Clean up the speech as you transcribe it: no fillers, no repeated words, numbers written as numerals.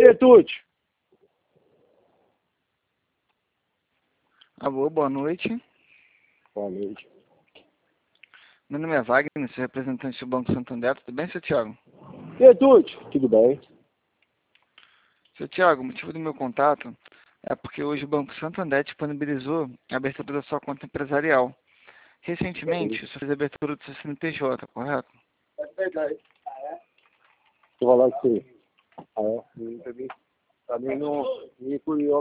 E Tuti? Alô, boa noite. Boa noite. Meu nome é Wagner, sou representante do Banco Santander. Tudo bem, seu Thiago? E Tuti? Tudo bem? Seu Thiago, o motivo do meu contato é porque hoje o Banco Santander disponibilizou a abertura da sua conta empresarial. Recentemente, você fez a abertura do seu CNPJ, correto? É verdade. Vou falar assim. Também não me curiou.